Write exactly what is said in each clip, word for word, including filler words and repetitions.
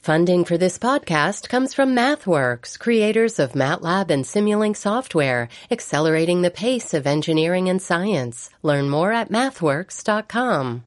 Funding for this podcast comes from MathWorks, creators of MATLAB and Simulink software, accelerating the pace of engineering and science. Learn more at mathworks dot com.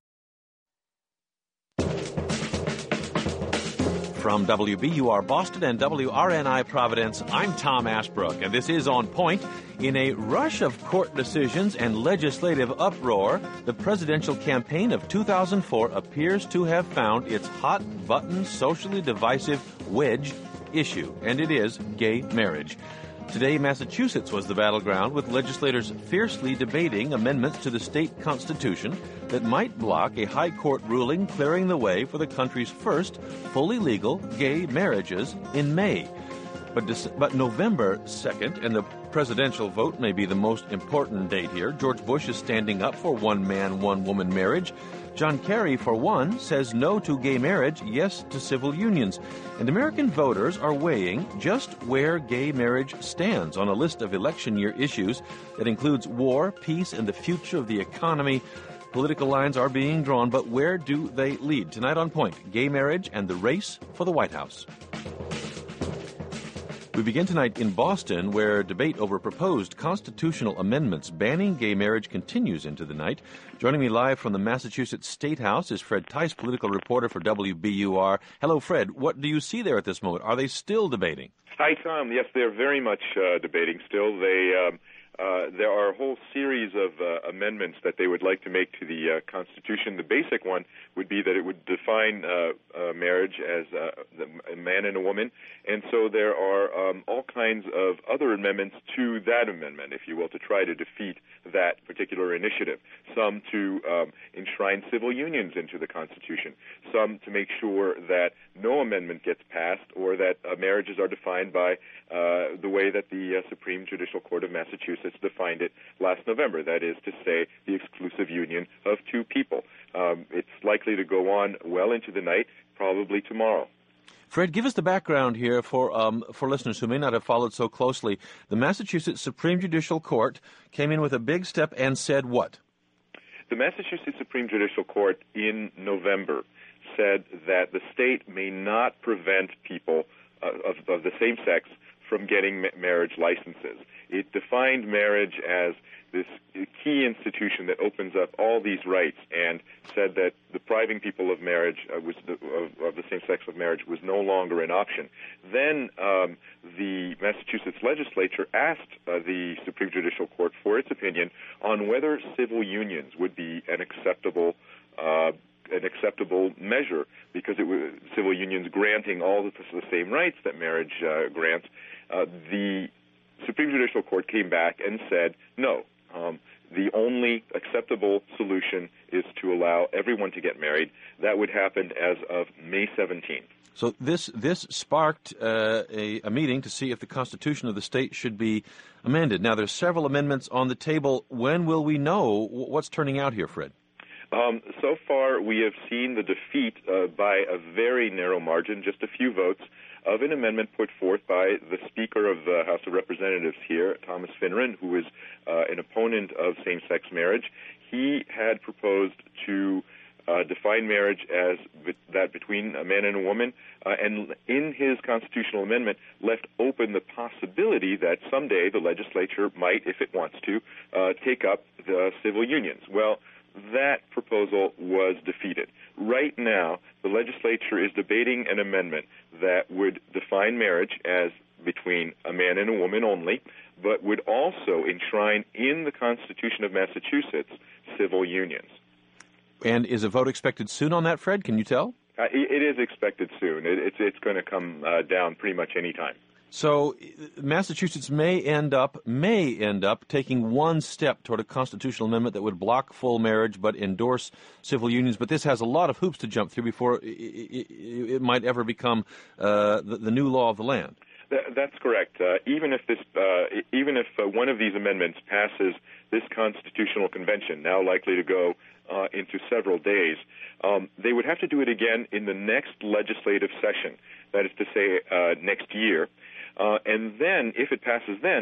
From W B U R Boston and W R N I Providence, I'm Tom Ashbrook, and this is On Point. In a rush of court decisions and legislative uproar, the presidential campaign of two thousand four appears to have found its hot-button, socially divisive wedge issue, and it is gay marriage. Today, Massachusetts was the battleground, with legislators fiercely debating amendments to the state constitution that might block a high court ruling clearing the way for the country's first fully legal gay marriages in May. But, but November second, and the presidential vote may be the most important date here. George Bush is standing up for one-man, one-woman marriage. John Kerry, for one, says no to gay marriage, yes to civil unions. And American voters are weighing just where gay marriage stands on a list of election year issues that includes war, peace, and the future of the economy. Political lines are being drawn, but where do they lead? Tonight on Point, gay marriage and the race for the White House. We begin tonight in Boston, where debate over proposed constitutional amendments banning gay marriage continues into the night. Joining me live from the Massachusetts State House is Fred Tice, political reporter for W B U R. Hello, Fred. What do you see there at this moment? Are they still debating? Hi, Tom. Yes, they're very much uh, debating still. They um, uh, there are a whole series of uh, amendments that they would like to make to the uh, Constitution. The basic one would be that it would define uh, uh, marriage as uh, a man and a woman. And so there are um, all kinds of other amendments to that amendment, if you will, to try to defeat that particular initiative. Some to um, enshrine civil unions into the Constitution. Some to make sure that no amendment gets passed or that uh, marriages are defined by uh, the way that the uh, Supreme Judicial Court of Massachusetts defined it last November. That is to say, the exclusive union of two people. Um, it's likely to go on well into the night, probably tomorrow. Fred, give us the background here for um, for listeners who may not have followed so closely. The Massachusetts Supreme Judicial Court came in with a big step and said what? The Massachusetts Supreme Judicial Court in November said that the state may not prevent people uh, of, of the same sex from getting ma- marriage licenses. It defined marriage as this key institution that opens up all these rights, and said that depriving people of marriage uh, was the, of, of the same sex of marriage was no longer an option. Then um, the Massachusetts legislature asked uh, the Supreme Judicial Court for its opinion on whether civil unions would be an acceptable uh, an acceptable measure, because it was civil unions granting all the, the same rights that marriage uh, grants. Uh, the Supreme Judicial Court came back and said no. Um, the only acceptable solution is to allow everyone to get married. That would happen as of May seventeenth. So this this sparked uh, a, a meeting to see if the Constitution of the state should be amended. Now, there's several amendments on the table. When will we know what's turning out here, Fred? Um, so far, we have seen the defeat uh, by a very narrow margin, just a few votes, of an amendment put forth by the Speaker of the House of Representatives here, Thomas Finneran, who is uh, an opponent of same-sex marriage. He had proposed to uh, define marriage as be- that between a man and a woman, uh, and in his constitutional amendment left open the possibility that someday the legislature might, if it wants to, uh, take up the civil unions. Well, that proposal was defeated. Right now, the legislature is debating an amendment that would define marriage as between a man and a woman only, but would also enshrine in the Constitution of Massachusetts civil unions. And is a vote expected soon on that, Fred? Can you tell? Uh, it, it is expected soon. It, it's it's going to come uh, down pretty much any time. So Massachusetts may end up, may end up taking one step toward a constitutional amendment that would block full marriage but endorse civil unions. But this has a lot of hoops to jump through before it, it, it might ever become uh, the, the new law of the land. That, that's correct. Uh, even if this, uh, even if uh, one of these amendments passes this constitutional convention, now likely to go uh, into several days, um, they would have to do it again in the next legislative session. That is to say, uh, next year. Uh, and then, if it passes then,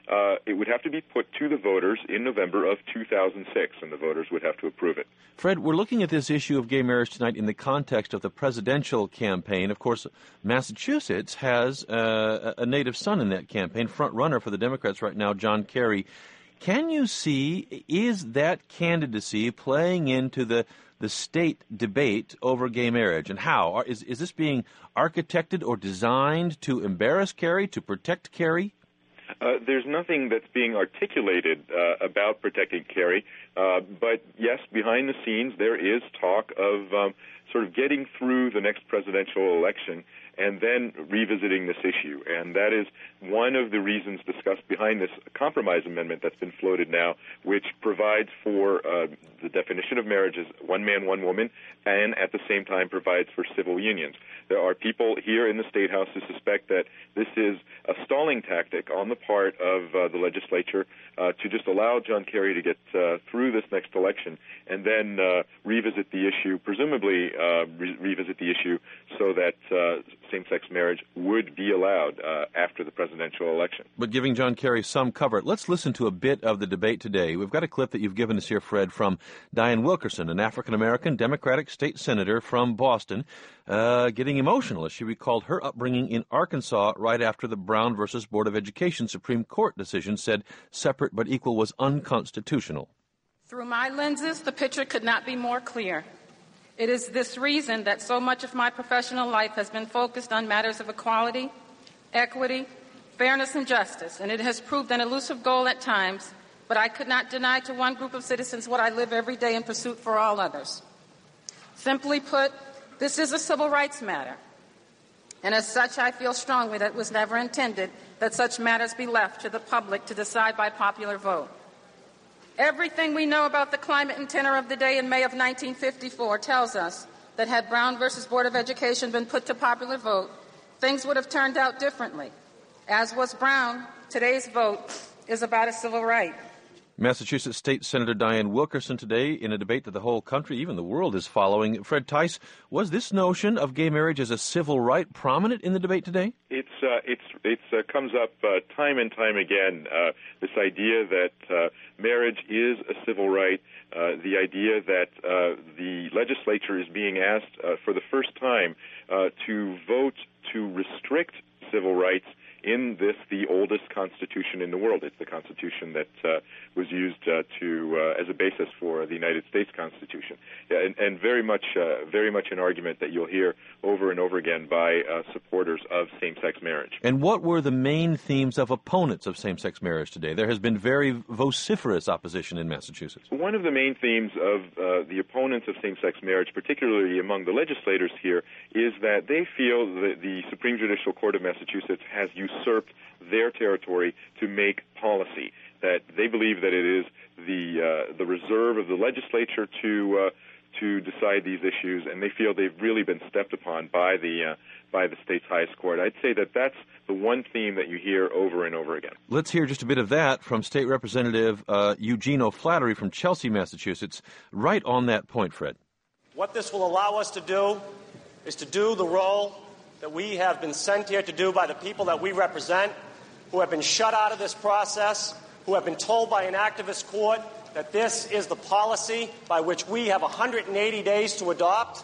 uh, it would have to be put to the voters in November of two thousand six, and the voters would have to approve it. Fred, we're looking at this issue of gay marriage tonight in the context of the presidential campaign. Of course, Massachusetts has uh, a native son in that campaign, front runner for the Democrats right now, John Kerry. Can you see, is that candidacy playing into the the state debate over gay marriage, and how? Is, is this being architected or designed to embarrass Kerry, to protect Kerry? Uh, there's nothing that's being articulated uh, about protecting Kerry, uh, but yes, behind the scenes there is talk of um, sort of getting through the next presidential election and then revisiting this issue. And that is one of the reasons discussed behind this compromise amendment that's been floated now, which provides for uh, the definition of marriage as one man, one woman, and at the same time provides for civil unions. There are people here in the State House who suspect that this is a stalling tactic on the part of uh, the legislature uh, to just allow John Kerry to get uh, through this next election and then uh, revisit the issue, presumably uh, re- revisit the issue so that uh, same-sex marriage would be allowed uh, after the presidential election. But giving John Kerry some cover. Let's listen to a bit of the debate today. We've got a clip that you've given us here, Fred, from Dianne Wilkerson, an African-American Democratic state senator from Boston, uh, getting emotional as she recalled her upbringing in Arkansas right after the Brown versus Board of Education Supreme Court decision said separate but equal was unconstitutional. Through my lenses, the picture could not be more clear. It is this reason that so much of my professional life has been focused on matters of equality, equity, fairness, and justice, and it has proved an elusive goal at times, but I could not deny to one group of citizens what I live every day in pursuit for all others. Simply put, this is a civil rights matter, and as such, I feel strongly that it was never intended that such matters be left to the public to decide by popular vote. Everything we know about the climate and tenor of the day in May of nineteen fifty-four tells us that had Brown versus Board of Education been put to popular vote, things would have turned out differently. As was Brown, today's vote is about a civil right. Massachusetts State Senator Dianne Wilkerson today in a debate that the whole country, even the world, is following. Fred Tice, was this notion of gay marriage as a civil right prominent in the debate today? It's uh, it's it's uh, comes up uh, time and time again. Uh, this idea that uh, marriage is a civil right. Uh, the idea that uh, the legislature is being asked uh, for the first time uh, to vote to restrict civil rights in this, the oldest constitution in the world. It's the constitution that uh, was used uh, to uh, as a basis for the United States Constitution, yeah, and, and very much, uh, very much an argument that you'll hear over and over again by uh, supporters of same-sex marriage. And what were the main themes of opponents of same-sex marriage today? There has been very vociferous opposition in Massachusetts. One of the main themes of uh, the opponents of same-sex marriage, particularly among the legislators here, is that they feel that the Supreme Judicial Court of Massachusetts has usurped their territory to make policy, that they believe that it is the uh, the reserve of the legislature to uh, to decide these issues, and they feel they've really been stepped upon by the uh, by the state's highest court. I'd say that that's the one theme that you hear over and over again. Let's hear just a bit of that from State Representative uh, Eugene O'Flaherty from Chelsea, Massachusetts, right on that point, Fred. What this will allow us to do is to do the role that we have been sent here to do by the people that we represent, who have been shut out of this process, who have been told by an activist court that this is the policy by which we have one hundred eighty days to adopt.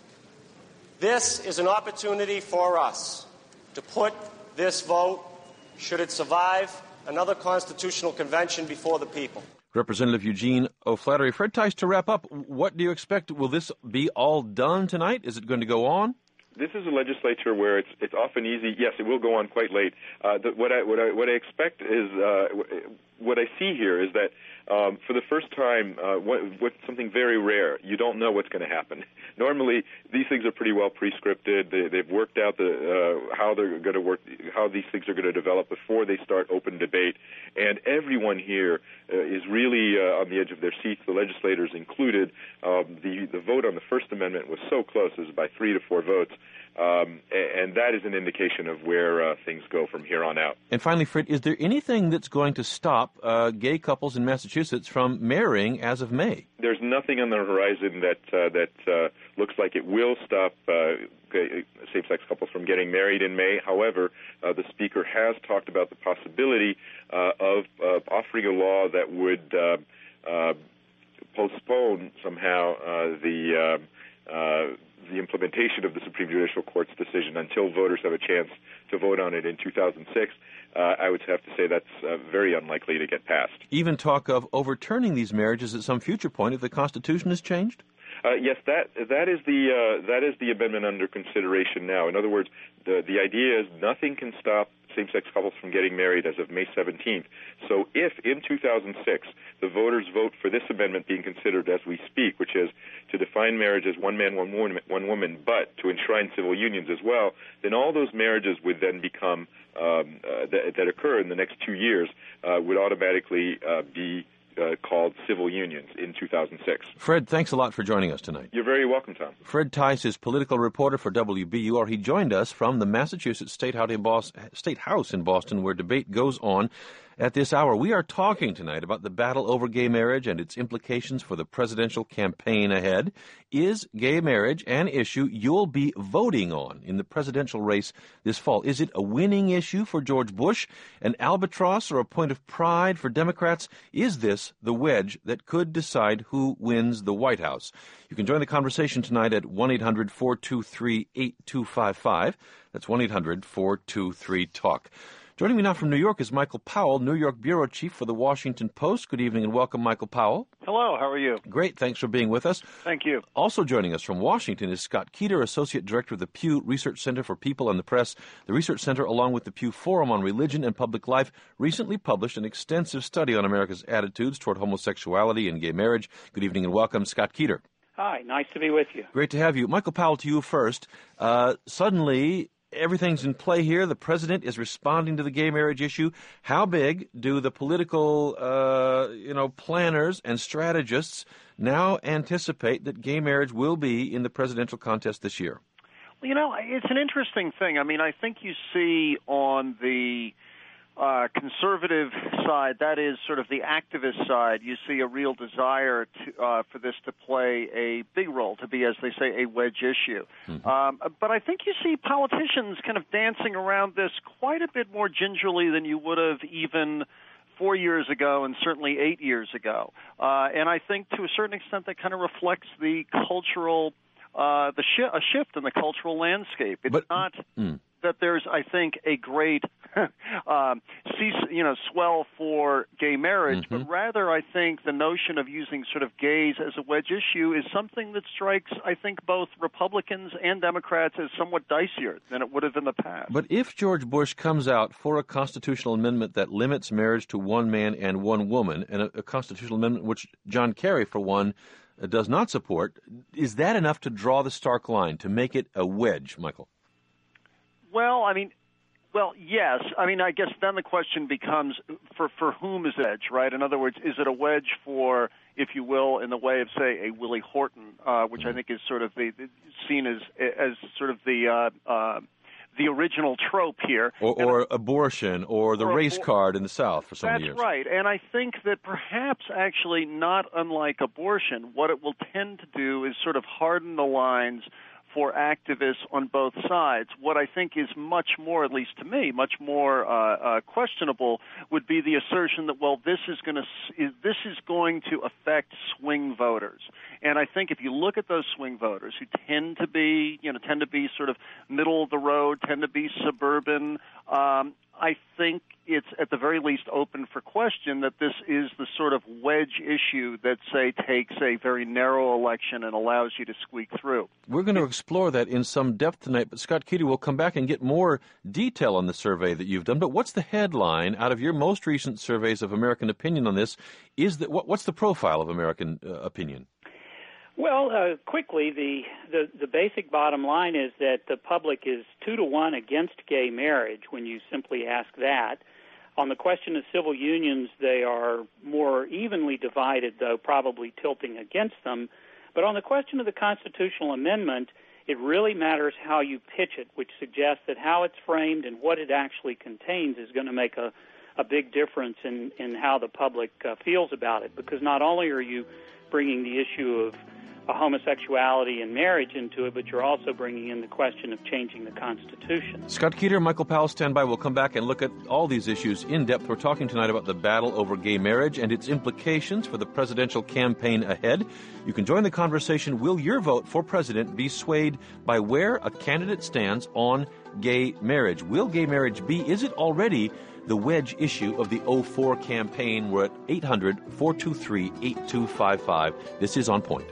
This is an opportunity for us to put this vote, should it survive, another constitutional convention before the people. Representative Eugene O'Flaherty. Fred Tice, to wrap up, what do you expect? Will this be all done tonight? Is it going to go on? This is a legislature where it's it's often easy. Yes, it will go on quite late. Uh, the, what I what I what I expect is uh, what I see here is that um, for the first time, uh, what, what something very rare. You don't know what's going to happen. Normally, these things are pretty well pre-scripted. They, they've worked out the uh, how they're going to work, how these things are going to develop before they start open debate. And everyone here uh, is really uh, on the edge of their seats. The legislators included. Um, the the vote on the First Amendment was so close; it was by three to four votes. Um, and that is an indication of where uh, things go from here on out. And finally, Fred, is there anything that's going to stop uh, gay couples in Massachusetts from marrying as of May? There's nothing on the horizon that uh, that uh, looks like it will stop uh, gay, same-sex couples from getting married in May. However, uh, the Speaker has talked about the possibility uh, of uh, offering a law that would uh, uh, postpone somehow uh, the uh, uh, the implementation of the Supreme Judicial Court's decision until voters have a chance to vote on it in two thousand six. Uh, I would have to say that's uh, very unlikely to get passed. Even talk of overturning these marriages at some future point if the Constitution is changed? Uh, yes, that that is the uh, that is the amendment under consideration now. In other words, the the idea is nothing can stop same-sex couples from getting married as of May seventeenth. So if in two thousand six the voters vote for this amendment being considered as we speak, which is to define marriage as one man, one woman, one woman, but to enshrine civil unions as well, then all those marriages would then become um, uh, that, that occur in the next two years uh, would automatically uh, be Uh, called civil unions in two thousand six. Fred, thanks a lot for joining us tonight. You're very welcome, Tom. Fred Tice is political reporter for W B U R. He joined us from the Massachusetts State House in Boston, where debate goes on at this hour. We are talking tonight about the battle over gay marriage and its implications for the presidential campaign ahead. Is gay marriage an issue you'll be voting on in the presidential race this fall? Is it a winning issue for George Bush, an albatross or a point of pride for Democrats? Is this the wedge that could decide who wins the White House? You can join the conversation tonight at one eight hundred four two three eight two five five. That's one eight hundred four two three talk. Joining me now from New York is Michael Powell, New York bureau chief for the Washington Post. Good evening and welcome, Michael Powell. Hello, how are you? Great, thanks for being with us. Thank you. Also joining us from Washington is Scott Keeter, Associate Director of the Pew Research Center for People and the Press. The Research Center, along with the Pew Forum on Religion and Public Life, recently published an extensive study on America's attitudes toward homosexuality and gay marriage. Good evening and welcome, Scott Keeter. Hi, nice to be with you. Great to have you. Michael Powell, to you first. Uh, suddenly, everything's in play here. The president is responding to the gay marriage issue. How big do the political, uh, you know, planners and strategists now anticipate that gay marriage will be in the presidential contest this year? Well, you know, it's an interesting thing. I mean, I think you see on the uh, conservative side, that is sort of the activist side, you see a real desire to, uh, for this to play a big role, to be, as they say, a wedge issue. Mm-hmm. Um, but I think you see politicians kind of dancing around this quite a bit more gingerly than you would have even four years ago and certainly eight years ago. Uh, and I think to a certain extent that kind of reflects the cultural, uh, the shi- a shift in the cultural landscape. It's but, not mm. that there's, I think, a great um, you know, swell for gay marriage, mm-hmm. but rather I think the notion of using sort of gays as a wedge issue is something that strikes, I think, both Republicans and Democrats as somewhat dicier than it would have in the past. But if George Bush comes out for a constitutional amendment that limits marriage to one man and one woman, and a, a constitutional amendment which John Kerry, for one, uh, does not support, is that enough to draw the stark line, to make it a wedge, Michael? Well, I mean, Well, yes. I mean, I guess then the question becomes, for for whom is it edge, right? In other words, is it a wedge for, if you will, in the way of, say, a Willie Horton, uh, which I think is sort of the, seen as as sort of the uh, uh, the original trope here. Or, or I, abortion, or the or race abor- card in the South for so many years. That's right. And I think that perhaps actually not unlike abortion, what it will tend to do is sort of harden the lines for activists on both sides. What I think is much more, at least to me, much more uh, uh, questionable would be the assertion that, well, this is going to this is going to affect swing voters. And I think if you look at those swing voters who tend to be, you know, tend to be sort of middle of the road, tend to be suburban, um, I think it's at the very least open for question that this is the sort of wedge issue that, say, takes a very narrow election and allows you to squeak through. We're going to explore that in some depth tonight, but Scott Keeter will come back and get more detail on the survey that you've done. But what's the headline out of your most recent surveys of American opinion on this? Is that what, what's the profile of American uh, opinion? Well, uh, quickly, the, the, the basic bottom line is that the public is two to one against gay marriage when you simply ask that. On the question of civil unions, they are more evenly divided, though probably tilting against them. But on the question of the constitutional amendment, It really matters how you pitch it, which suggests that how it's framed and what it actually contains is going to make a, a big difference in, in how the public uh, feels about it. Because not only are you bringing the issue of uh, homosexuality and marriage into it, but you're also bringing in the question of changing the Constitution. Scott Keeter, Michael Powell, stand by. We'll come back and look at all these issues in depth. We're talking tonight about the battle over gay marriage and its implications for the presidential campaign ahead. You can join the conversation. Will your vote for president be swayed by where a candidate stands on gay marriage? Will gay marriage be, is it already the wedge issue of the oh four campaign? We're at eight hundred, four two three, eight two five five. This is On Point.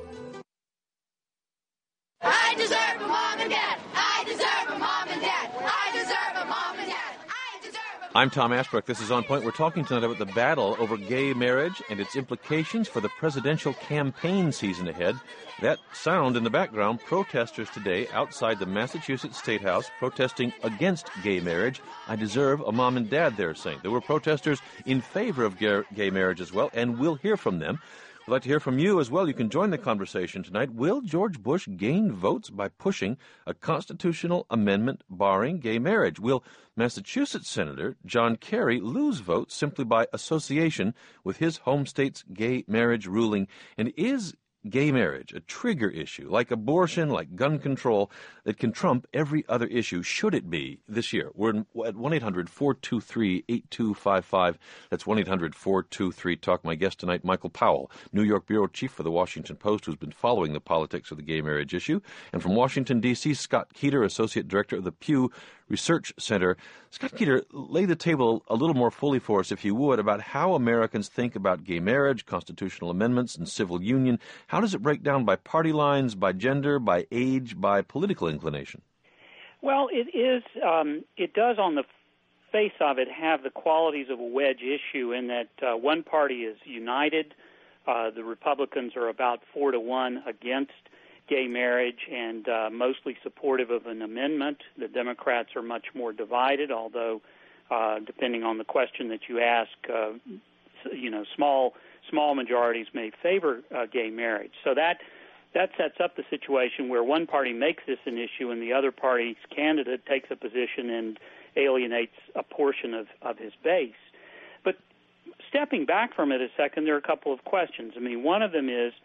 I deserve a mom and dad. I deserve a mom and dad. I deserve a mom and dad. I deserve a I'm Tom Ashbrook. This is On Point. We're talking tonight about the battle over gay marriage and its implications for the presidential campaign season ahead. That sound in the background, protesters today outside the Massachusetts State House protesting against gay marriage. I deserve a mom and dad, they're saying. There were protesters in favor of gay marriage as well, and we'll hear from them. We'd like to hear from you as well. You can join the conversation tonight. Will George Bush gain votes by pushing a constitutional amendment barring gay marriage? Will Massachusetts Senator John Kerry lose votes simply by association with his home state's gay marriage ruling? And is gay marriage a trigger issue, like abortion, like gun control, that can trump every other issue, should it be, this year? We're at one eight hundred, four two three, eight two five five. That's one eight hundred, four two three, talk. My guest tonight, Michael Powell, New York bureau chief for the Washington Post, who's been following the politics of the gay marriage issue. And from Washington, D C, Scott Keeter, associate director of the Pew Research Center. Scott Keeter, lay the table a little more fully for us, if you would, about how Americans think about gay marriage, constitutional amendments, and civil union. How does it break down by party lines, by gender, by age, by political inclination? Well, it is. Um, it does, on the face of it, have the qualities of a wedge issue in that uh, one party is united. Uh, the Republicans are about four to one against gay marriage and uh, mostly supportive of an amendment. The Democrats are much more divided, although uh, depending on the question that you ask, uh, you know, small small majorities may favor uh, gay marriage. So that that sets up the situation where one party makes this an issue and the other party's candidate takes a position and alienates a portion of, of his base. But stepping back from it a second, there are a couple of questions. I mean, one of them is,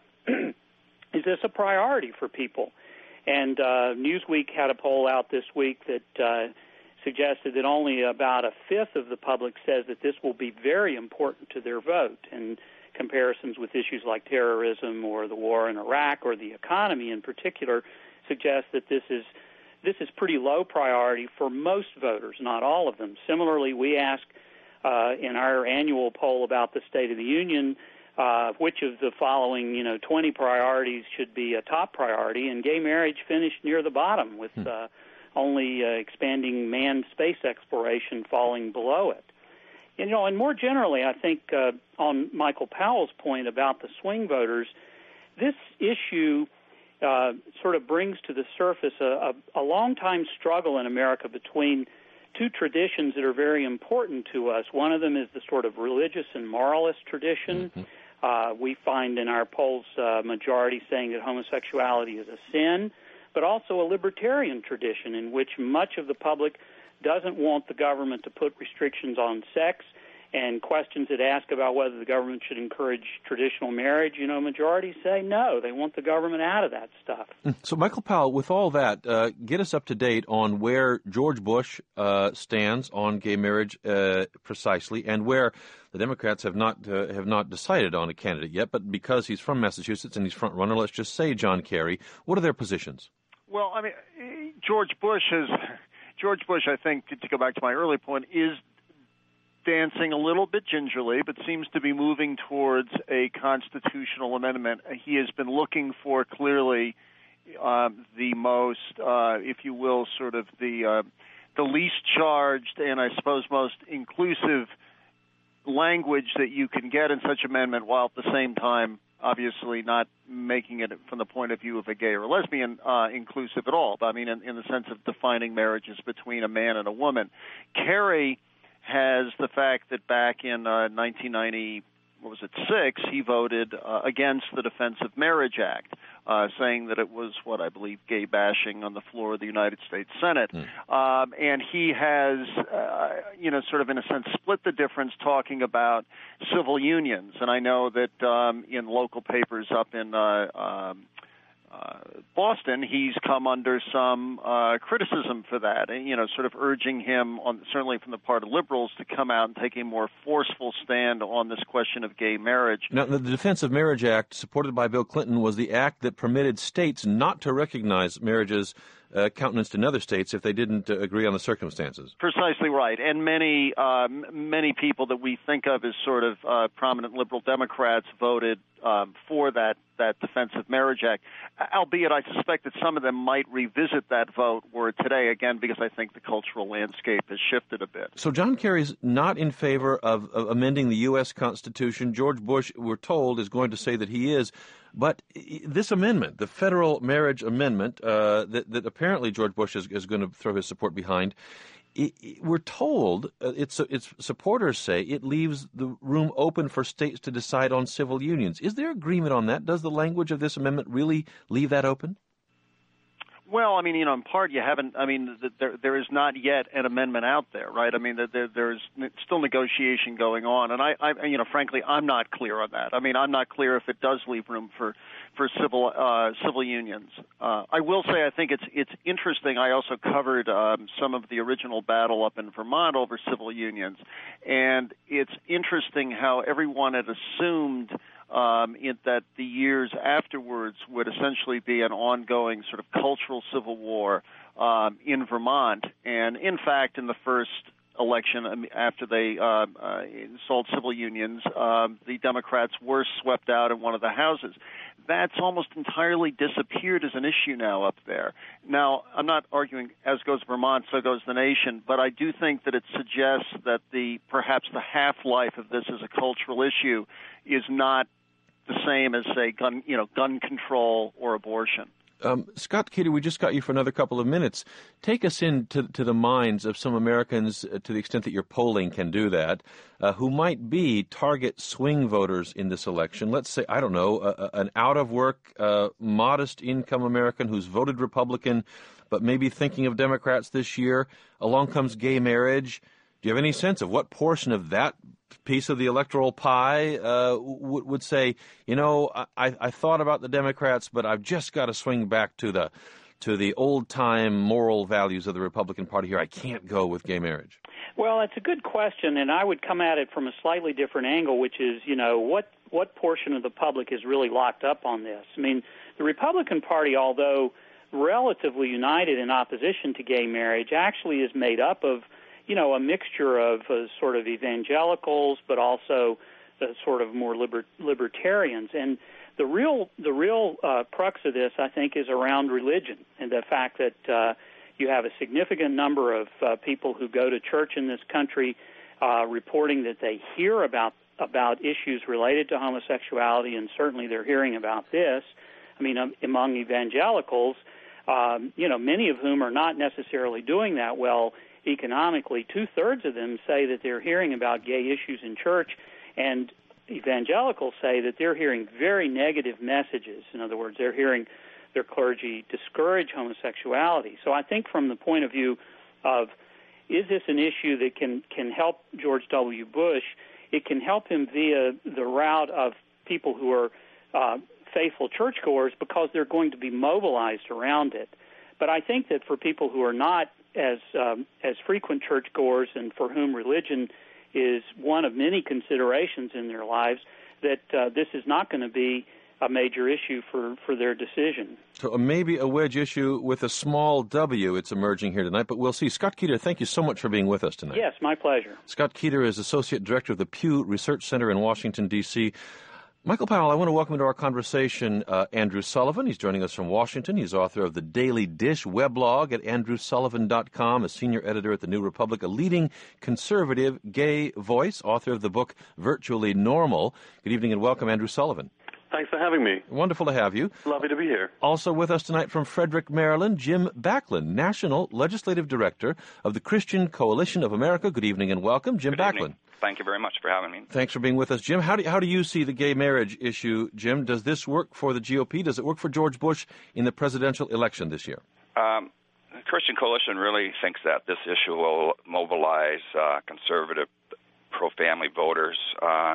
is this a priority for people? And uh, Newsweek had a poll out this week that uh, suggested that only about a fifth of the public says that this will be very important to their vote. And comparisons with issues like terrorism or the war in Iraq or the economy in particular suggest that this is this is pretty low priority for most voters, not all of them. Similarly, we asked uh, in our annual poll about the State of the Union, Uh, which of the following, you know, twenty priorities should be a top priority, and gay marriage finished near the bottom with uh, only uh, expanding manned space exploration falling below it. And, you know, and more generally, I think uh, on Michael Powell's point about the swing voters, this issue uh, sort of brings to the surface a, a, a long-time struggle in America between two traditions that are very important to us. One of them is the sort of religious and moralist tradition. Mm-hmm. Uh, we find in our polls uh, majority saying that homosexuality is a sin, but also a libertarian tradition in which much of the public doesn't want the government to put restrictions on sex, and questions that ask about whether the government should encourage traditional marriage, you know, majorities say no. They want the government out of that stuff. So, Michael Powell, with all that, uh, get us up to date on where George Bush uh, stands on gay marriage uh, precisely, and where the Democrats have not uh, have not decided on a candidate yet. But because he's from Massachusetts and he's front runner, let's just say John Kerry. What are their positions? Well, I mean, George Bush is George Bush. I think to go back to my early point is dancing a little bit gingerly, but seems to be moving towards a constitutional amendment. He has been looking for clearly uh, the most, uh, if you will, sort of the uh, the least charged and I suppose most inclusive language that you can get in such amendment, while at the same time obviously not making it from the point of view of a gay or lesbian uh, inclusive at all. But I mean, in, in the sense of defining marriages between a man and a woman. Kerry has the fact that back in uh, nineteen ninety, what was it, six, he voted uh, against the Defense of Marriage Act, uh, saying that it was what I believe gay bashing on the floor of the United States Senate. Mm. Um, and he has, uh, you know, sort of in a sense split the difference talking about civil unions. And I know that um, in local papers up in uh, um, Uh, Boston, he's come under some uh, criticism for that, and, you know, sort of urging him, on, certainly from the part of liberals, to come out and take a more forceful stand on this question of gay marriage. Now, the Defense of Marriage Act, supported by Bill Clinton, was the act that permitted states not to recognize marriages uh, countenanced in other states if they didn't uh, agree on the circumstances. Precisely right. And many, uh, many people that we think of as sort of uh, prominent liberal Democrats voted um, for that that Defense of Marriage Act, albeit I suspect that some of them might revisit that vote were it today, again, because I think the cultural landscape has shifted a bit. So John Kerry's not in favor of, of amending the U S Constitution. George Bush, we're told, is going to say that he is. But this amendment, the federal marriage amendment, uh, that, that apparently George Bush is, is going to throw his support behind, It, it, we're told, uh, its, its supporters say, it leaves the room open for states to decide on civil unions. Is there agreement on that? Does the language of this amendment really leave that open? Well, I mean, you know, in part you haven't, I mean, there there is not yet an amendment out there, right? I mean, there there's still negotiation going on. And I, I, you know, frankly, I'm not clear on that. I mean, I'm not clear if it does leave room for, for civil uh, civil unions. Uh, I will say I think it's it's interesting. I also covered um, some of the original battle up in Vermont over civil unions. And it's interesting how everyone had assumed Um, in that the years afterwards would essentially be an ongoing sort of cultural civil war um, in Vermont. And in fact, in the first election after they uh, uh, installed civil unions, um, the Democrats were swept out in one of the houses. That's almost entirely disappeared as an issue now up there. Now, I'm not arguing as goes Vermont, so goes the nation, but I do think that it suggests that the perhaps the half-life of this as a cultural issue is not the same as, say, gun, you know, gun control or abortion. Um, Scott Keeter, we just got you for another couple of minutes. Take us into to the minds of some Americans, uh, to the extent that your polling can do that, uh, who might be target swing voters in this election. Let's say, I don't know, uh, an out-of-work, uh, modest-income American who's voted Republican but maybe thinking of Democrats this year. Along comes gay marriage. Do you have any sense of what portion of that piece of the electoral pie uh, w- would say, you know, I, I thought about the Democrats, but I've just got to swing back to the to the old-time moral values of the Republican Party here. I can't go with gay marriage. Well, it's a good question, and I would come at it from a slightly different angle, which is, you know, what, what portion of the public is really locked up on this? I mean, the Republican Party, although relatively united in opposition to gay marriage, actually is made up of, you know, a mixture of uh, sort of evangelicals, but also uh, sort of more liber- libertarians. And the real the real uh, crux of this, I think, is around religion and the fact that uh, you have a significant number of uh, people who go to church in this country uh, reporting that they hear about about issues related to homosexuality, and certainly they're hearing about this. I mean, um, among evangelicals, um, you know, many of whom are not necessarily doing that well economically. Two-thirds of them say that they're hearing about gay issues in church, and evangelicals say that they're hearing very negative messages. In other words, they're hearing their clergy discourage homosexuality. So I think from the point of view of, is this an issue that can, can help George W. Bush, it can help him via the route of people who are uh, faithful churchgoers because they're going to be mobilized around it. But I think that for people who are not as um, as frequent churchgoers and for whom religion is one of many considerations in their lives, that uh, this is not going to be a major issue for, for their decision. So uh, maybe a wedge issue with a small W it's emerging here tonight, but we'll see. Scott Keeter, thank you so much for being with us tonight. Yes, my pleasure. Scott Keeter is Associate Director of the Pew Research Center in Washington, D C Michael Powell, I want to welcome into our conversation uh, Andrew Sullivan. He's joining us from Washington. He's author of the Daily Dish weblog at andrew sullivan dot com, a senior editor at The New Republic, a leading conservative gay voice, author of the book Virtually Normal. Good evening and welcome, Andrew Sullivan. Thanks for having me. Wonderful to have you. Lovely to be here. Also with us tonight from Frederick, Maryland, Jim Backlund, National Legislative Director of the Christian Coalition of America. Good evening and welcome, Jim Good Backlund. Evening. Thank you very much for having me. Thanks for being with us, Jim. How do, how do you see the gay marriage issue, Jim? Does this work for the G O P? Does it work for George Bush in the presidential election this year? Um, the Christian Coalition really thinks that this issue will mobilize uh, conservative, pro-family voters. Uh,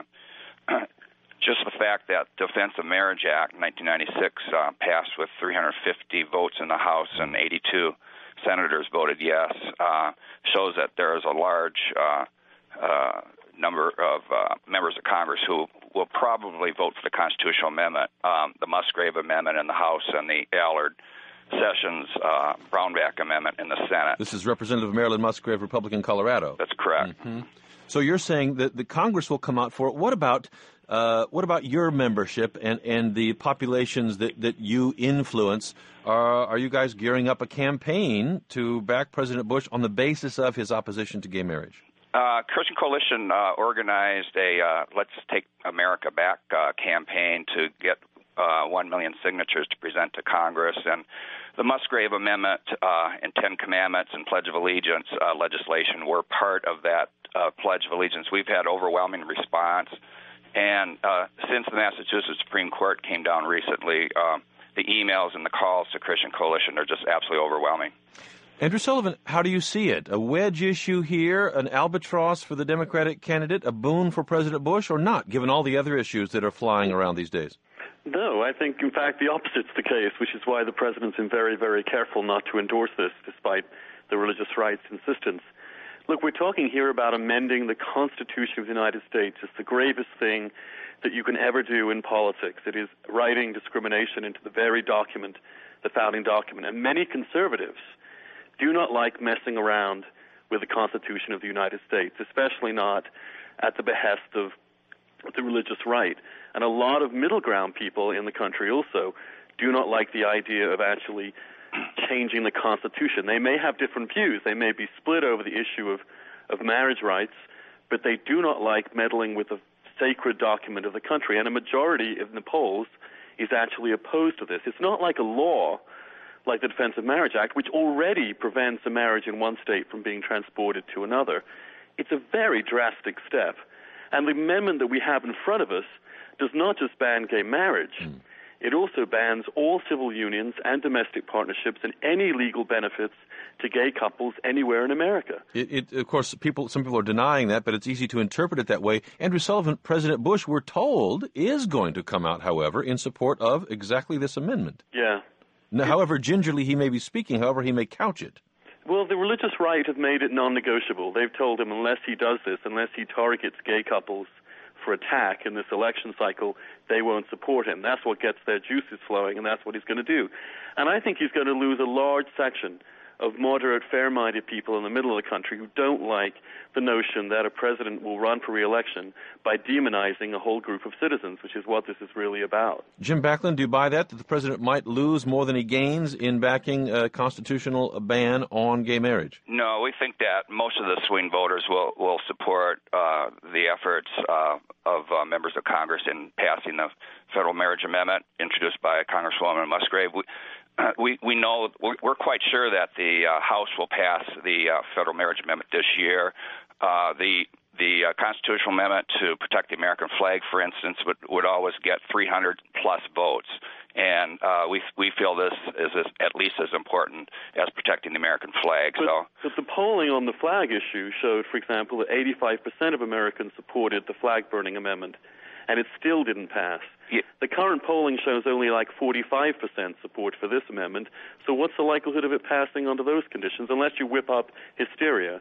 just the fact that the Defense of Marriage Act nineteen ninety-six uh, passed with three hundred fifty votes in the House and eighty-two senators voted yes uh, shows that there is a large uh, uh, number of uh, members of Congress who will probably vote for the constitutional amendment, um, the Musgrave Amendment in the House and the Allard Sessions uh, Brownback Amendment in the Senate. This is Representative Marilyn Musgrave, Republican, Colorado. That's correct. Mm-hmm. So you're saying that the Congress will come out for it. What about uh, what about your membership and, and the populations that, that you influence? Are, are you guys gearing up a campaign to back President Bush on the basis of his opposition to gay marriage? Uh, Christian Coalition uh, organized a uh, Let's Take America Back uh, campaign to get uh, one million signatures to present to Congress. And the Musgrave Amendment uh, and Ten Commandments and Pledge of Allegiance uh, legislation were part of that uh, Pledge of Allegiance. We've had overwhelming response. And uh, since the Massachusetts Supreme Court came down recently, uh, the emails and the calls to Christian Coalition are just absolutely overwhelming. Andrew Sullivan, how do you see it? A wedge issue here, an albatross for the Democratic candidate, a boon for President Bush, or not, given all the other issues that are flying around these days? No, I think, in fact, the opposite's the case, which is why the president's been very, very careful not to endorse this, despite the religious rights insistence. Look, we're talking here about amending the Constitution of the United States. It's the gravest thing that you can ever do in politics. It is writing discrimination into the very document, the founding document. And many conservatives do not like messing around with the Constitution of the United States, especially not at the behest of the religious right. And a lot of middle ground people in the country also do not like the idea of actually changing the Constitution. They may have different views. They may be split over the issue of, of marriage rights, but they do not like meddling with the sacred document of the country. And a majority in the polls is actually opposed to this. It's not like a law like the Defense of Marriage Act, which already prevents a marriage in one state from being transported to another. It's a very drastic step. And the amendment that we have in front of us does not just ban gay marriage. Mm. It also bans all civil unions and domestic partnerships and any legal benefits to gay couples anywhere in America. It, it, of course, people, some people are denying that, but it's easy to interpret it that way. Andrew Sullivan, President Bush, we're told, is going to come out, however, in support of exactly this amendment. Yeah. Now, however gingerly he may be speaking, however he may couch it. Well, the religious right have made it non-negotiable. They've told him unless he does this, unless he targets gay couples for attack in this election cycle, they won't support him. That's what gets their juices flowing, and that's what he's going to do. And I think he's going to lose a large section of moderate, fair-minded people in the middle of the country who don't like the notion that a president will run for re-election by demonizing a whole group of citizens, which is what this is really about. Jim Backlund, do you buy that, that the president might lose more than he gains in backing a constitutional ban on gay marriage? No, we think that most of the swing voters will, will support uh, the efforts uh, of uh, members of Congress in passing the federal marriage amendment introduced by Congresswoman Musgrave. We, Uh, we we know we're, we're quite sure that the uh, House will pass the uh, federal marriage amendment this year. Uh, the the uh, constitutional amendment to protect the American flag, for instance, would would always get three hundred plus votes, and uh, we we feel this is as, at least as important as protecting the American flag. But, so, but the polling on the flag issue showed, for example, that eighty-five percent of Americans supported the flag burning amendment, and it still didn't pass. Yeah. The current polling shows only like forty-five percent support for this amendment, so what's the likelihood of it passing under those conditions, unless you whip up hysteria?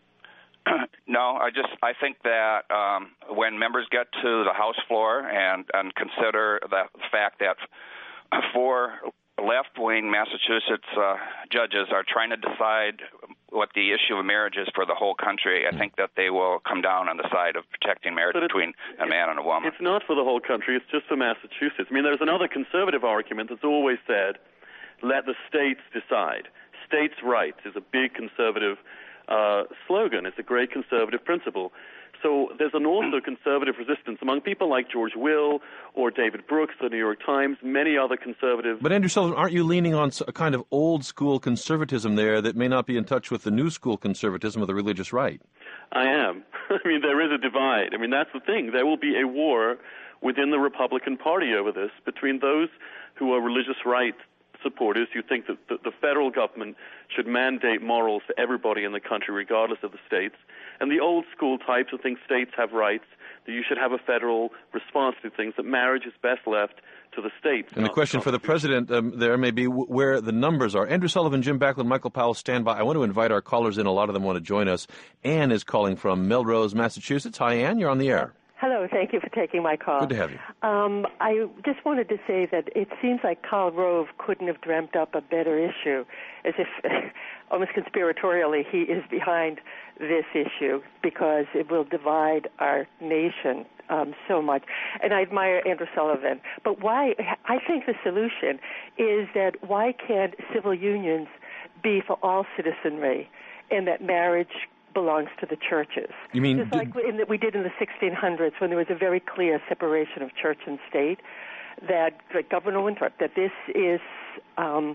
No, I just I think that um, when members get to the House floor and, and consider the fact that four left-wing Massachusetts uh, judges are trying to decide what the issue of marriage is for the whole country, I think that they will come down on the side of protecting marriage between a man and a woman. It's not for the whole country. It's just for Massachusetts. I mean, there's another conservative argument that's always said, let the states decide. States' rights is a big conservative uh, slogan. It's a great conservative principle. So there's an also conservative resistance among people like George Will or David Brooks, the New York Times, many other conservatives. But Andrew Sullivan, aren't you leaning on a kind of old-school conservatism there that may not be in touch with the new-school conservatism of the religious right? I am. I mean, there is a divide. I mean, that's the thing. There will be a war within the Republican Party over this between those who are religious right supporters who think that the, the federal government should mandate morals for everybody in the country, regardless of the states, and the old school types who think states have rights, that you should have a federal response to things, that marriage is best left to the states. And the question for the president um, there may be w- where the numbers are. Andrew Sullivan, Jim Backlund, Michael Powell, stand by. I want to invite our callers in. A lot of them want to join us. Ann is calling from Melrose, Massachusetts. Hi, Ann. You're on the air. Hello. Thank you for taking my call. Good to have you. Um, I just wanted to say that it seems like Karl Rove couldn't have dreamt up a better issue, as if almost conspiratorially he is behind this issue because it will divide our nation um, so much. And I admire Andrew Sullivan. But why? I think the solution is that why can't civil unions be for all citizenry, and that marriage belongs to the churches. You mean just like in the, we did in the sixteen hundreds when there was a very clear separation of church and state, that like Governor Winthrop, that this is um,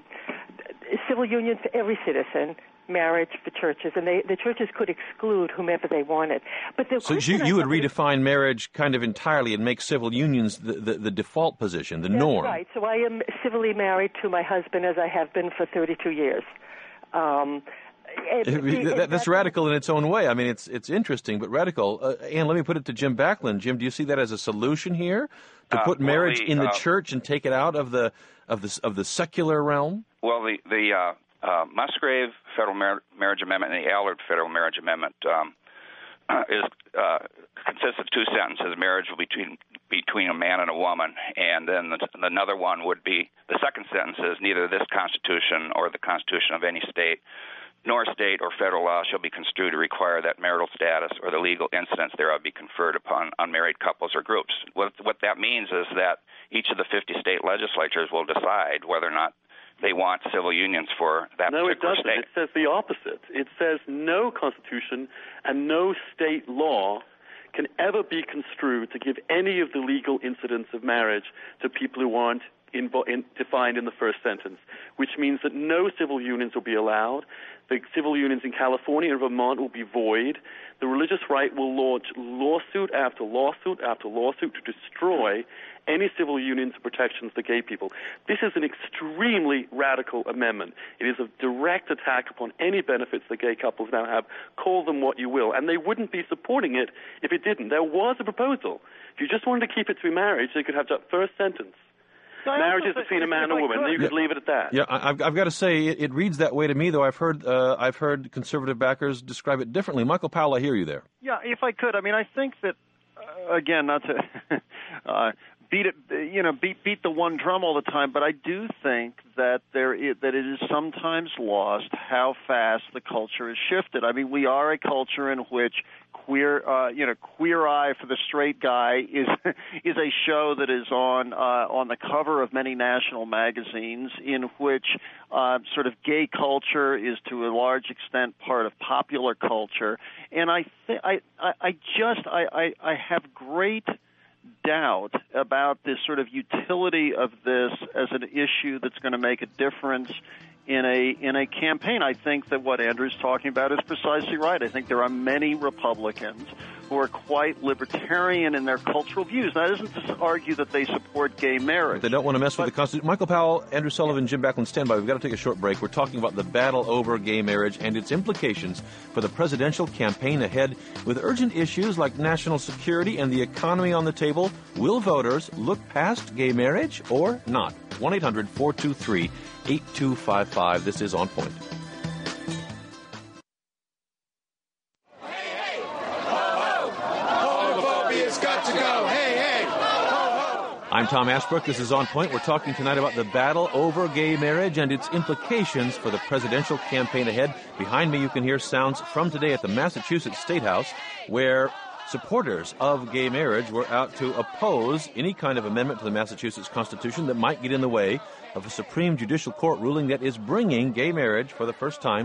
civil unions for every citizen, marriage for churches, and they, the churches could exclude whomever they wanted. But the so you, you would redefine marriage kind of entirely and make civil unions the, the, the default position, the That's norm. Right. So I am civilly married to my husband as I have been for thirty-two years. Um, It, it, that, that's radical in its own way. I mean, it's it's interesting, but radical. Uh, and let me put it to Jim Backlund. Jim, do you see that as a solution here to uh, put well, marriage the, in the uh, church and take it out of the of the of the secular realm? Well, the the uh, uh, Musgrave Federal Mar- Marriage Amendment and the Allard Federal Marriage Amendment um, is uh, consists of two sentences: marriage will be between between a man and a woman, and then the, another one would be the second sentence is neither this Constitution or the Constitution of any state, nor state or federal law shall be construed to require that marital status or the legal incidence thereof be conferred upon unmarried couples or groups. What, what that means is that each of the fifty state legislatures will decide whether or not they want civil unions for that no, particular state. No, it doesn't. It says the opposite. It says no constitution and no state law can ever be construed to give any of the legal incidents of marriage to people who aren't in, in, defined in the first sentence, which means that no civil unions will be allowed. The civil unions in California and Vermont will be void. The religious right will launch lawsuit after lawsuit after lawsuit to destroy any civil unions and protections for gay people. This is an extremely radical amendment. It is a direct attack upon any benefits that gay couples now have. Call them what you will. And they wouldn't be supporting it if it didn't. There was a proposal. If you just wanted to keep it to marriage, they could have that first sentence. Marriage is between a man and a woman. You could leave it at that. Yeah, I've, I've got to say, it, it reads that way to me, though I've heard uh, I've heard conservative backers describe it differently. Michael Powell, I hear you there. Yeah, if I could, I mean, I think that, uh, again, not to uh, beat it, you know, beat beat the one drum all the time, but I do think that there is, that it is sometimes lost how fast the culture has shifted. I mean, we are a culture in which Queer, uh, you know, Queer Eye for the Straight Guy is is a show that is on uh, on the cover of many national magazines, in which uh, sort of gay culture is to a large extent part of popular culture, and I th- I, I I just I, I I have great doubt about this sort of utility of this as an issue that's going to make a difference in a in a campaign. I think that what Andrew's talking about is precisely right. I think there are many Republicans who are quite libertarian in their cultural views. That isn't to argue that they support gay marriage. But they don't want to mess but, with the Constitution. Michael Powell, Andrew Sullivan, Jim Backlund, stand by. We've got to take a short break. We're talking about the battle over gay marriage and its implications for the presidential campaign ahead. With urgent issues like national security and the economy on the table, will voters look past gay marriage or not? one eight hundred four two three eight two five five. This is On Point. I'm Tom Ashbrook. This is On Point. We're talking tonight about the battle over gay marriage and its implications for the presidential campaign ahead. Behind me, you can hear sounds from today at the Massachusetts State House, where supporters of gay marriage were out to oppose any kind of amendment to the Massachusetts Constitution that might get in the way of a Supreme Judicial Court ruling that is bringing gay marriage for the first time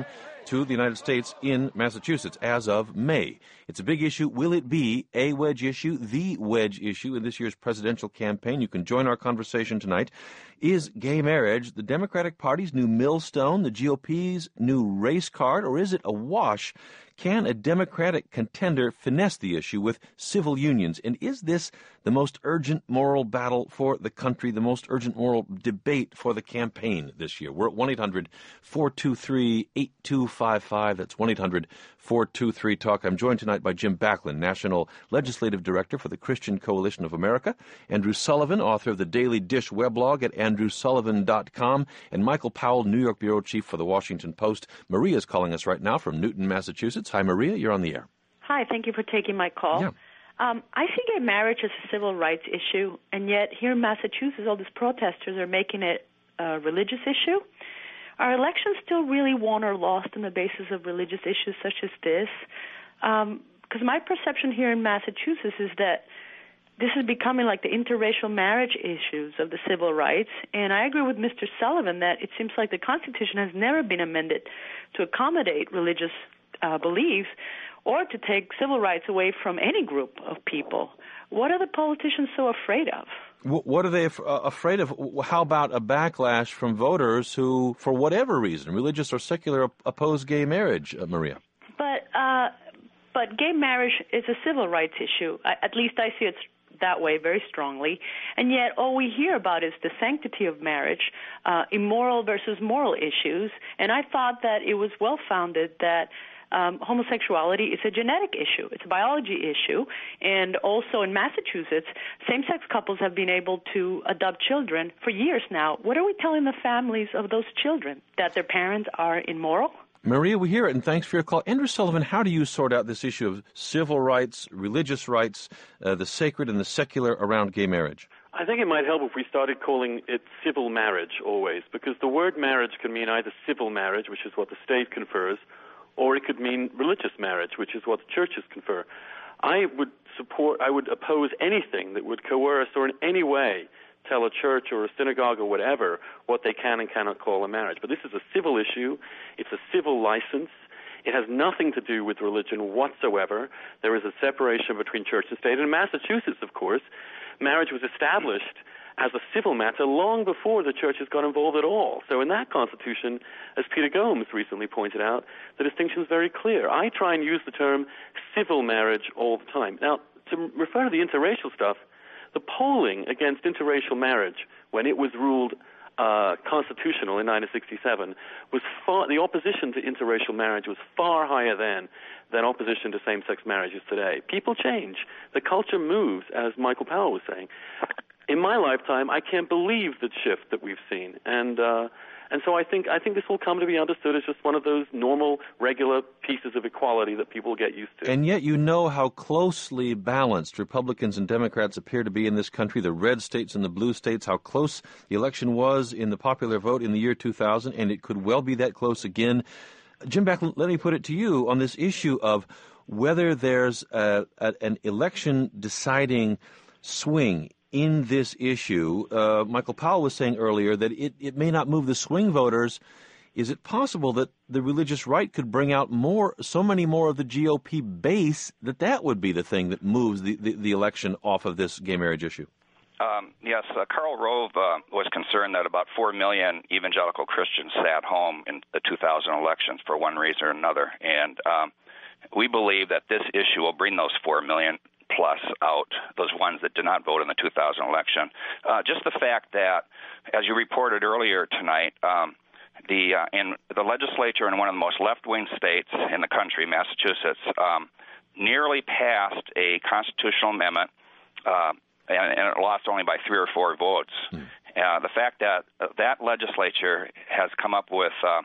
to the United States in Massachusetts as of May. It's a big issue. Will it be a wedge issue, the wedge issue in this year's presidential campaign? You can join our conversation tonight. Is gay marriage the Democratic Party's new millstone, the G O P's new race card, or is it a wash? Can a Democratic contender finesse the issue with civil unions? And is this the most urgent moral battle for the country, the most urgent moral debate for the campaign this year? We're at one eight hundred four two three eight two five five. That's one eight hundred four two three talk. I'm joined tonight by Jim Backlund, National Legislative Director for the Christian Coalition of America, Andrew Sullivan, author of the Daily Dish weblog at andrew sullivan dot com, and Michael Powell, New York Bureau Chief for the Washington Post. Maria's calling us right now from Newton, Massachusetts. Hi, Maria. You're on the air. Hi. Thank you for taking my call. Yeah. Um, I see gay marriage as a civil rights issue, and yet here in Massachusetts, all these protesters are making it a religious issue. Are elections still really won or lost on the basis of religious issues such as this? Because um, my perception here in Massachusetts is that this is becoming like the interracial marriage issues of the civil rights, and I agree with Mister Sullivan that it seems like the Constitution has never been amended to accommodate religious uh, beliefs or to take civil rights away from any group of people. What are the politicians so afraid of? What are they af- uh, afraid of? How about a backlash from voters who, for whatever reason, religious or secular, op- oppose gay marriage, uh, Maria? But uh, but gay marriage is a civil rights issue. I, at least I see it that way very strongly. And yet all we hear about is the sanctity of marriage, uh, immoral versus moral issues. And I thought that it was well-founded that Um, homosexuality is a genetic issue. It's a biology issue. And also in Massachusetts, same-sex couples have been able to adopt children for years now. What are we telling the families of those children? That their parents are immoral? Maria, we hear it, and thanks for your call. Andrew Sullivan, how do you sort out this issue of civil rights, religious rights, uh, the sacred and the secular around gay marriage? I think it might help if we started calling it civil marriage always, because the word marriage can mean either civil marriage, which is what the state confers, or it could mean religious marriage, which is what the churches confer. I would support, I would oppose anything that would coerce or in any way tell a church or a synagogue or whatever what they can and cannot call a marriage. But this is a civil issue. It's a civil license. It has nothing to do with religion whatsoever. There is a separation between church and state. In Massachusetts, of course, marriage was established as a civil matter long before the churches got involved at all. So in that Constitution, as Peter Gomes recently pointed out, the distinction is very clear. I try and use the term civil marriage all the time. Now, to refer to the interracial stuff, the polling against interracial marriage when it was ruled uh, constitutional in nineteen sixty-seven was far, the opposition to interracial marriage was far higher then than opposition to same-sex marriages today. People change. The culture moves, as Michael Powell was saying. In my lifetime, I can't believe the shift that we've seen, and uh, and so I think I think this will come to be understood as just one of those normal, regular pieces of equality that people get used to. And yet, you know how closely balanced Republicans and Democrats appear to be in this country. The red states and the blue states. How close the election was in the popular vote in the year two thousand, and it could well be that close again. Jim Backlund, let me put it to you on this issue of whether there's a, a, an election-deciding swing in this issue. Uh, Michael Powell was saying earlier that it, it may not move the swing voters. Is it possible that the religious right could bring out more, so many more of the G O P base that that would be the thing that moves the, the, the election off of this gay marriage issue? Um, yes, uh, Karl Rove uh, was concerned that about four million evangelical Christians sat home in the two thousand elections for one reason or another. And um, we believe that this issue will bring those four million plus out, those ones that did not vote in the two thousand election. Uh, just the fact that, as you reported earlier tonight, um, the uh, in the legislature in one of the most left-wing states in the country, Massachusetts, um, nearly passed a constitutional amendment, uh, and, and it lost only by three or four votes. Mm. Uh, the fact that uh, that legislature has come up with uh,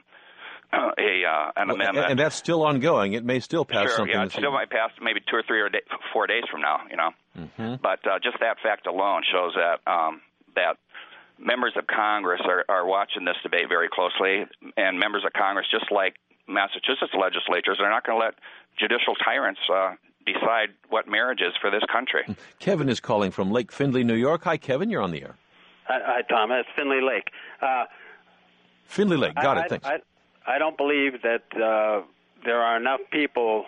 a uh, an well, amendment, and that's still ongoing. It may still pass sure, something. Yeah, it still might pass maybe two or three or day, four days from now. You know, mm-hmm. but uh, just that fact alone shows that um, that members of Congress are, are watching this debate very closely, and members of Congress, just like Massachusetts legislatures, are not going to let judicial tyrants uh, decide what marriage is for this country. Kevin is calling from Lake Findlay, New York. Hi, Kevin. You're on the air. Hi, hi Tom. It's Findlay Lake. Uh, Findlay Lake. Got I, it. Thanks. I, I don't believe that uh, there are enough people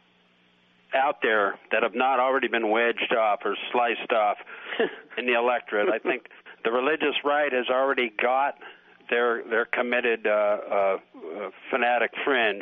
out there that have not already been wedged off or sliced off in the electorate. I think the religious right has already got their their committed uh, uh, fanatic fringe.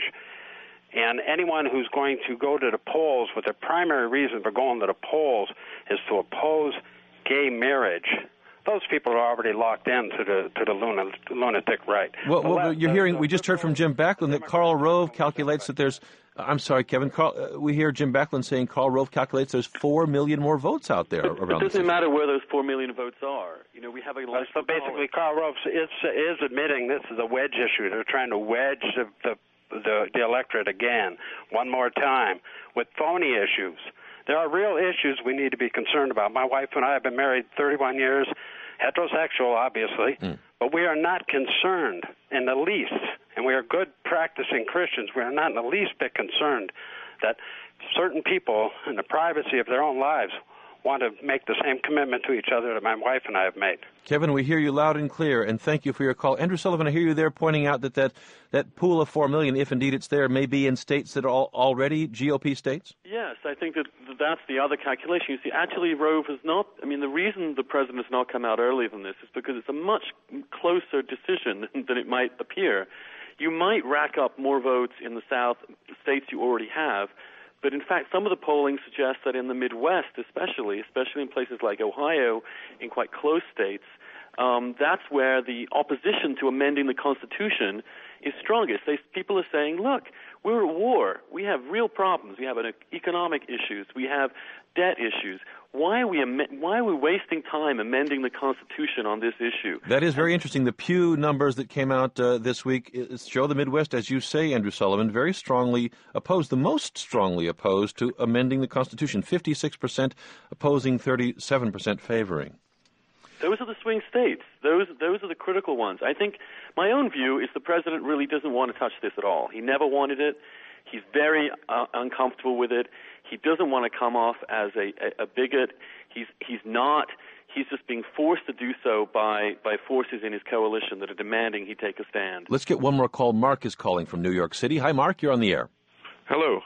And anyone who's going to go to the polls with their primary reason for going to the polls is to oppose gay marriage, those people are already locked into the to the lunatic right. Well, well you're hearing. We just heard from Jim Backlund that Karl Rove calculates that there's. I'm sorry, Kevin. Carl, uh, we hear Jim Backlund saying Karl Rove calculates there's four million more votes out there but, around. It doesn't matter where those four million votes are. You know, we have a. Uh, so basically, Karl Rove is is admitting this is a wedge issue. They're trying to wedge the the, the, the electorate again, one more time, with phony issues. There are real issues we need to be concerned about. My wife and I have been married thirty-one years, heterosexual, obviously, mm. but we are not concerned in the least, and we are good practicing Christians. We are not in the least bit concerned that certain people, in the privacy of their own lives, want to make the same commitment to each other that my wife and I have made. Kevin, we hear you loud and clear, and thank you for your call. Andrew Sullivan, I hear you there pointing out that that, that pool of four million, if indeed it's there, may be in states that are all, already G O P states? Yes, I think that that's the other calculation. You see, actually, Rove has not, I mean, the reason the president has not come out earlier than this is because it's a much closer decision than it might appear. You might rack up more votes in the South, the states you already have, but in fact, some of the polling suggests that in the Midwest, especially, especially in places like Ohio, in quite close states, um, that's where the opposition to amending the Constitution is strongest. They, people are saying, look, we're at war. We have real problems. We have an economic issues. We have debt issues. Why are we am- why are we wasting time amending the Constitution on this issue? That is very interesting. The Pew numbers that came out uh, this week show the Midwest, as you say, Andrew Sullivan, very strongly opposed, the most strongly opposed to amending the Constitution. fifty-six percent opposing, thirty-seven percent favoring. Those are the swing states. Those those are the critical ones. I think my own view is the president really doesn't want to touch this at all. He never wanted it. He's very uh, uncomfortable with it. He doesn't want to come off as a, a, a bigot. He's he's not. He's just being forced to do so by, by forces in his coalition that are demanding he take a stand. Let's get one more call. Mark is calling from New York City. Hi, Mark. You're on the air. Hello.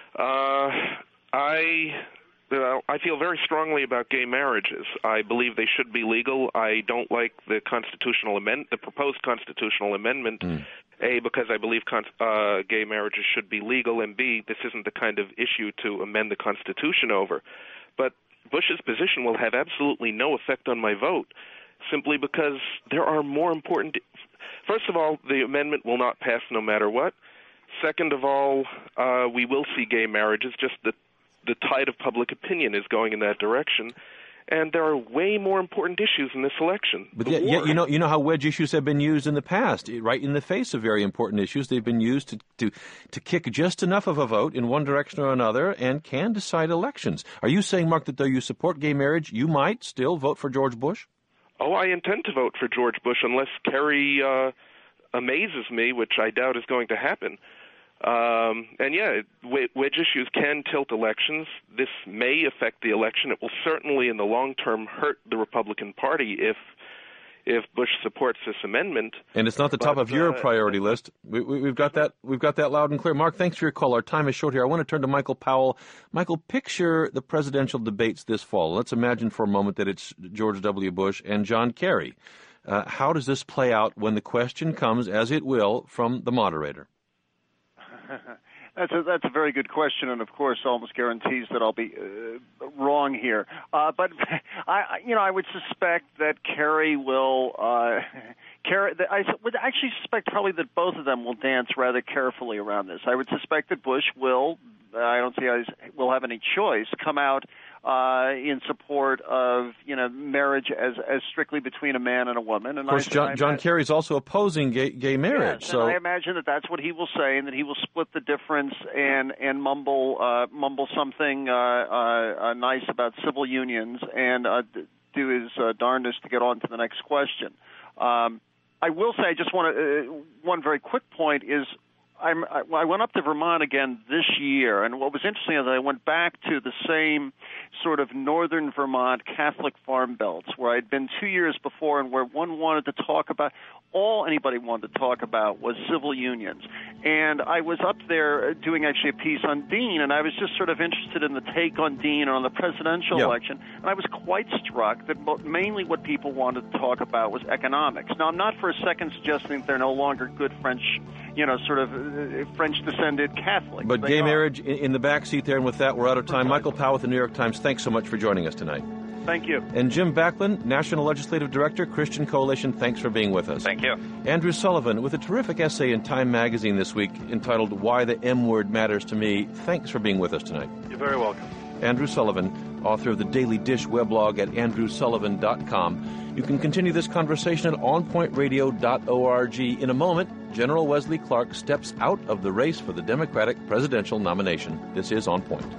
Uh, I... Uh, I feel very strongly about gay marriages. I believe they should be legal. I don't like the constitutional amend, the proposed constitutional amendment. Mm. A, because I believe con- uh, gay marriages should be legal, and B, this isn't the kind of issue to amend the Constitution over. But Bush's position will have absolutely no effect on my vote, simply because there are more important. First of all, the amendment will not pass no matter what. Second of all, uh, we will see gay marriages, just the the tide of public opinion is going in that direction, and there are way more important issues in this election. But yet, yet, you know, you know how wedge issues have been used in the past, right in the face of very important issues. They've been used to, to, to kick just enough of a vote in one direction or another and can decide elections. Are you saying, Mark, that though you support gay marriage, you might still vote for George Bush? Oh, I intend to vote for George Bush unless Kerry uh, amazes me, which I doubt is going to happen. Um, and yeah, wedge issues can tilt elections. This may affect the election. It will certainly, in the long term, hurt the Republican Party if if Bush supports this amendment. And it's not the but, top of your uh, priority list. We, we, we've got that. We've got that loud and clear. Mark, thanks for your call. Our time is short here. I want to turn to Michael Powell. Michael, picture the presidential debates this fall. Let's imagine for a moment that it's George W. Bush and John Kerry. Uh, how does this play out when the question comes, as it will, from the moderator? That's a, that's a very good question, and of course, almost guarantees that I'll be uh, wrong here. Uh, but I, you know, I would suspect that Kerry will. Uh, Kerry, I would actually suspect probably that both of them will dance rather carefully around this. I would suspect that Bush will. I don't see how he will have any choice. Come out uh, in support of you know marriage as as strictly between a man and a woman. And of course, I, John, I John Kerry is also opposing gay, gay marriage. Yes, so and I imagine that that's what he will say, and that he will split the difference and and mumble uh, mumble something uh, uh, uh, nice about civil unions and uh, do his uh, darndest to get on to the next question. Um, I will say, I just want to uh, one very quick point is. I'm, I, I went up to Vermont again this year, and what was interesting is I went back to the same sort of northern Vermont Catholic farm belts where I'd been two years before, and where one wanted to talk about, all anybody wanted to talk about was civil unions. And I was up there doing actually a piece on Dean, and I was just sort of interested in the take on Dean and on the presidential yeah. election, and I was quite struck that mainly what people wanted to talk about was economics. Now, I'm not for a second suggesting they're no longer good French, you know, sort of uh, French-descended Catholics. But they gay are. marriage in, in the back seat there, and with that, we're out of time. Michael Powell with the New York Times, thanks so much for joining us tonight. Thank you. And Jim Backlund, National Legislative Director, Christian Coalition, thanks for being with us. Thank you. Andrew Sullivan with a terrific essay in Time Magazine this week entitled Why the M Word Matters to Me. Thanks for being with us tonight. You're very welcome. Andrew Sullivan, author of the Daily Dish weblog at andrew sullivan dot com. You can continue this conversation at on point radio dot org. In a moment, General Wesley Clark steps out of the race for the Democratic presidential nomination. This is On Point.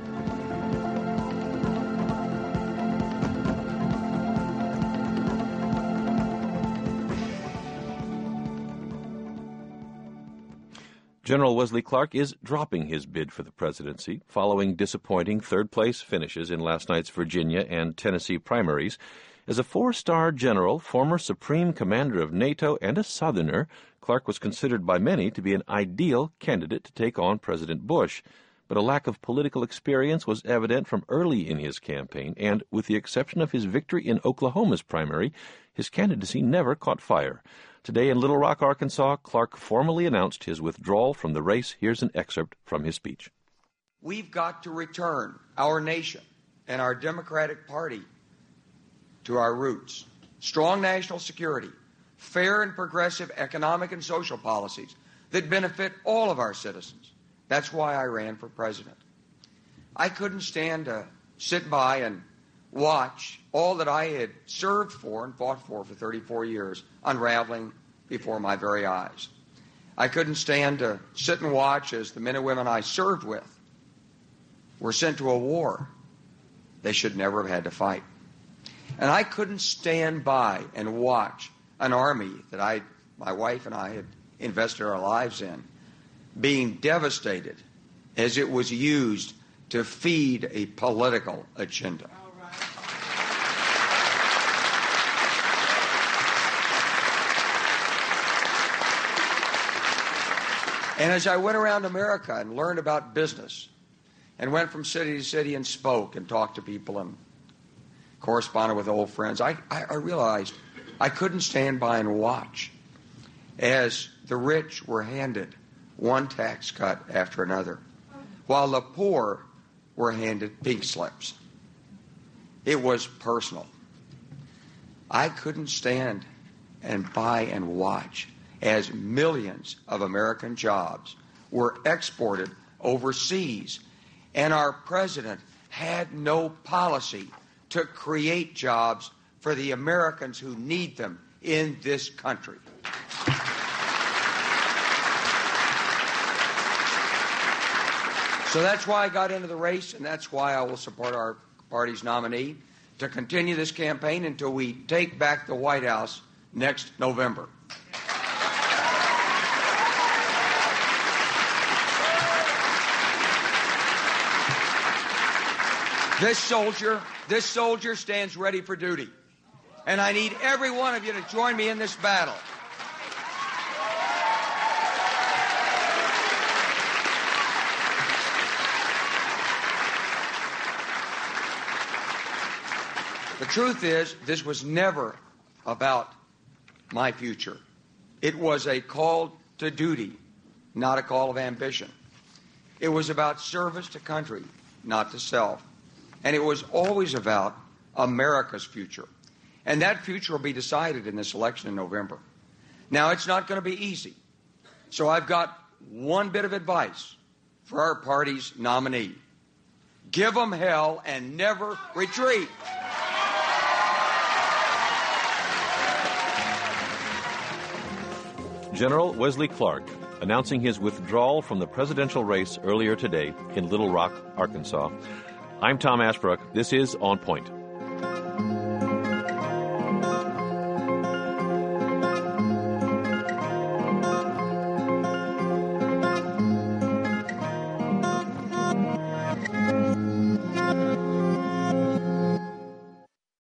General Wesley Clark is dropping his bid for the presidency following disappointing third-place finishes in last night's Virginia and Tennessee primaries. As a four-star general, former Supreme Commander of NATO, and a Southerner, Clark was considered by many to be an ideal candidate to take on President Bush. But a lack of political experience was evident from early in his campaign, and with the exception of his victory in Oklahoma's primary, his candidacy never caught fire. Today in Little Rock, Arkansas, Clark formally announced his withdrawal from the race. Here's an excerpt from his speech. We've got to return our nation and our Democratic Party to our roots. Strong national security, fair and progressive economic and social policies that benefit all of our citizens. That's why I ran for president. I couldn't stand to sit by and watch all that I had served for and fought for for thirty-four years unraveling before my very eyes. I couldn't stand to sit and watch as the men and women I served with were sent to a war they should never have had to fight. And I couldn't stand by and watch an army that I, my wife and I had invested our lives in being devastated as it was used to feed a political agenda. And as I went around America and learned about business and went from city to city and spoke and talked to people and corresponded with old friends, I, I, I realized I couldn't stand by and watch as the rich were handed one tax cut after another, while the poor were handed pink slips. It was personal. I couldn't stand and by and watch as millions of American jobs were exported overseas, and our president had no policy to create jobs for the Americans who need them in this country. So that's why I got into the race, and that's why I will support our party's nominee to continue this campaign until we take back the White House next November. This soldier, this soldier stands ready for duty. And I need every one of you to join me in this battle. The truth is, this was never about my future. It was a call to duty, not a call of ambition. It was about service to country, not to self. And it was always about America's future. And that future will be decided in this election in November. Now, it's not going to be easy. So I've got one bit of advice for our party's nominee. Give them hell and never retreat. General Wesley Clark announcing his withdrawal from the presidential race earlier today in Little Rock, Arkansas. I'm Tom Ashbrook. This is On Point.